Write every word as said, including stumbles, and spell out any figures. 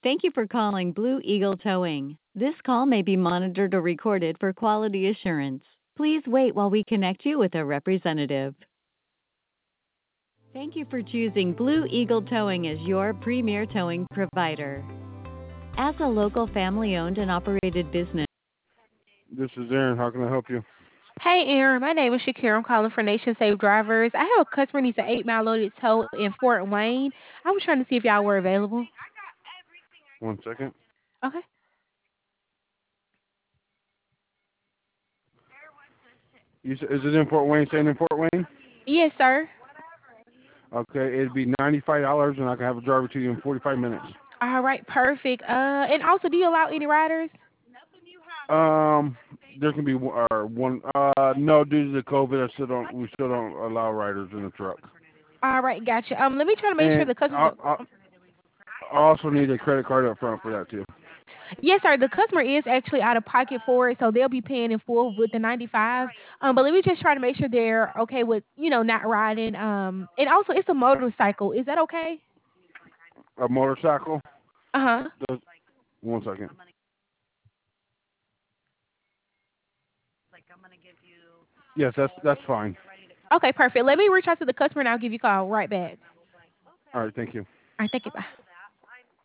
Thank you for calling Blue Eagle Towing. This call may be monitored or recorded for quality assurance. Please wait while we connect you with a representative. Thank you for choosing Blue Eagle Towing as your premier towing provider. As a local family-owned and operated business. This is Aaron. How can I help you? Hey, Aaron. My name is Shakira. I'm calling for Nation Safe Drivers. I have a customer needs an eight-mile loaded tow in Fort Wayne. I was trying to see if y'all were available. One second. Okay. You said, is it in Fort Wayne? Staying in Fort Wayne? Yes, sir. Okay, it'd be ninety-five dollars, and I can have a driver to you in forty-five minutes. All right, perfect. Uh, and also, do you allow any riders? Um, there can be uh, one. Uh, no, due to the COVID, I still don't. We still don't allow riders in the truck. All right, gotcha. Um, let me try to make sure And the I, customer. I, I also need a credit card up front for that too. Yes, sir. The customer is actually out of pocket for it, so they'll be paying in full with the ninety-five. Um, but let me just try to make sure they're okay with you know not riding. Um, and also it's a motorcycle. Is that okay? A motorcycle. Uh huh. Does, one second. Yes, that's that's fine. Okay, perfect. Let me reach out to the customer and I'll give you a call right back. All right, thank you. All right, thank you. Bye.